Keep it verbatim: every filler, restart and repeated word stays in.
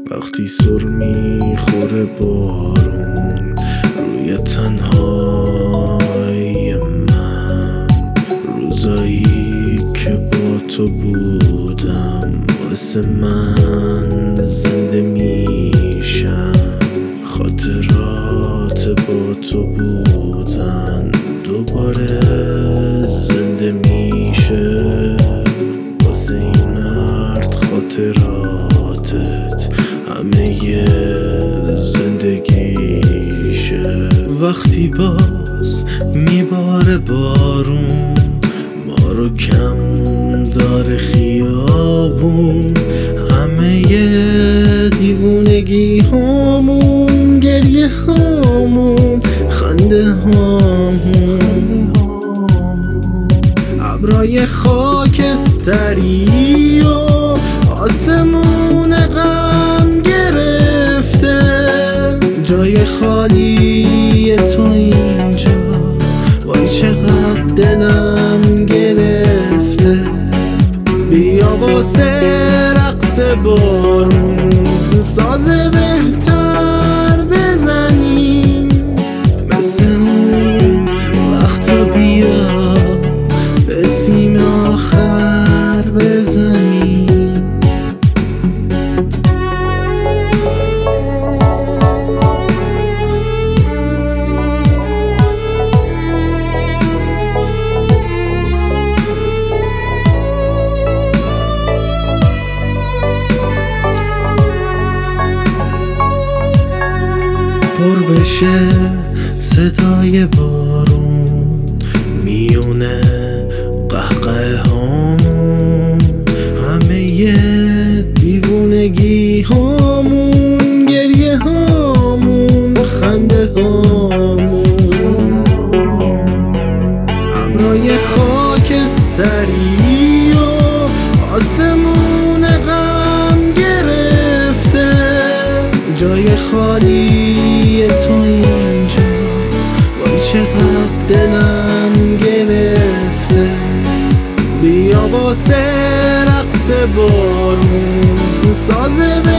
وقتی سر میخوره بارون روی تنهای من، روزایی که با تو بودم واسه من زنده میشم. خاطرات با تو بودن دوباره زنده میشه. واسه این مرد خاطراتت همه ی زندگیشه. وقتی باز میباره بارون ما رو کم داره خیابون، همه ی دیوونگی هامون، گریه هامون، خنده هامون، ابرای خاکستری و آسمون غم گرفته. جای خالی تو اینجا وای چقدر دلم گرفته. بیا واسه رقص بارون ساز بهتر بزنیم، مثل اون وقتا بیا به سیم آخر بزنیم. پر بشه صدای بارون میونه قهقه هامون، همه ی دیوونگی هامون، گریه هامون، خنده هامون، ابرای خاکستری و آسمون غم گرفته. جای خالی تو اینجا وای چقدر دلم گرفته. بیا واسه رقص بارون ساز